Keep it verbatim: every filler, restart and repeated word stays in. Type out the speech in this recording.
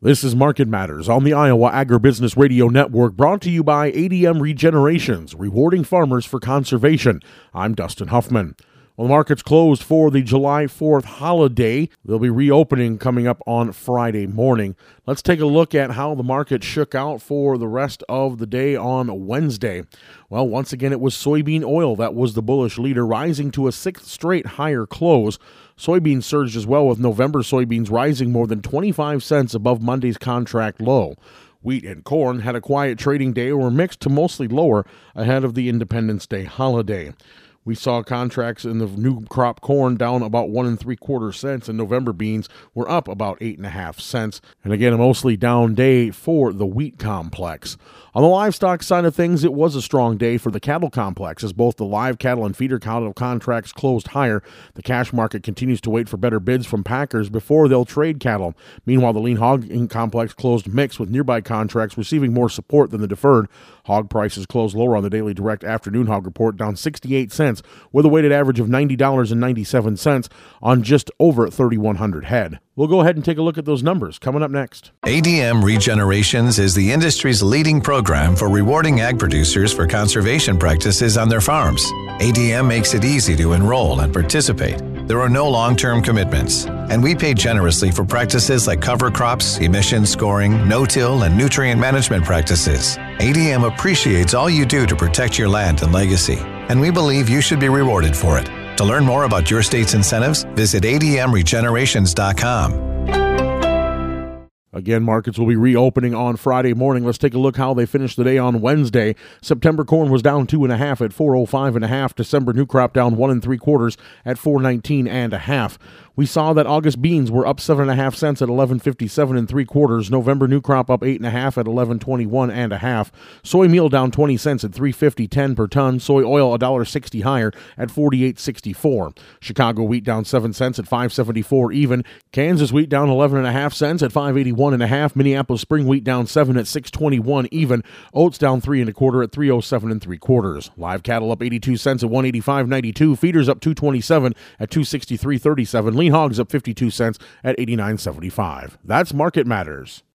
This is Market Matters on the Iowa Agribusiness Radio Network, brought to you by A D M Regenerations, rewarding farmers for conservation. I'm Dustin Huffman. Well, the market's closed for the July fourth holiday. They'll be reopening coming up on Friday morning. Let's take a look at how the market shook out for the rest of the day on Wednesday. Well, once again, it was soybean oil that was the bullish leader, rising to a sixth straight higher close. Soybeans surged as well, with November soybeans rising more than twenty-five cents above Monday's contract low. Wheat and corn had a quiet trading day or were mixed to mostly lower ahead of the Independence Day holiday. We saw contracts in the new crop corn down about one and three quarter cents, and November beans were up about eight and a half cents. And again, a mostly down day for the wheat complex. On the livestock side of things, it was a strong day for the cattle complex, as both the live cattle and feeder cattle contracts closed higher. The cash market continues to wait for better bids from packers before they'll trade cattle. Meanwhile, the lean hog complex closed mixed, with nearby contracts receiving more support than the deferred. Hog prices closed lower on the daily direct afternoon hog report, down sixty-eight cents, with a weighted average of ninety dollars and ninety-seven cents on just over thirty-one hundred head. We'll go ahead and take a look at those numbers coming up next. A D M Regenerations is the industry's leading program for rewarding ag producers for conservation practices on their farms. A D M makes it easy to enroll and participate. There are no long-term commitments, and we pay generously for practices like cover crops, emission scoring, no-till, and nutrient management practices. A D M appreciates all you do to protect your land and legacy, and we believe you should be rewarded for it. To learn more about your state's incentives, visit A D M regenerations dot com. Again, markets will be reopening on Friday morning. Let's take a look how they finished the day on Wednesday. September corn was down two and a half at four oh five and a half. December new crop down one and three quarters at four nineteen and a half. We saw that August beans were up seven and a half cents at eleven fifty-seven and three quarters. November new crop up eight and a half at eleven twenty-one and a half. Soy meal down twenty cents at three fifty ten per ton. Soy oil a dollar sixty higher at forty-eight sixty-four. Chicago wheat down seven cents at five seventy-four even. Kansas wheat down eleven and a half cents at five eighty-one and a half. Minneapolis spring wheat down seven at six twenty-one even. Oats down three and a quarter at three oh seven and three quarters. Live cattle up eighty-two cents at one eighty-five ninety-two. Feeders up two twenty-seven at two sixty-three thirty-seven. Lean hogs up fifty-two cents at eighty-nine seventy-five. That's Market Matters.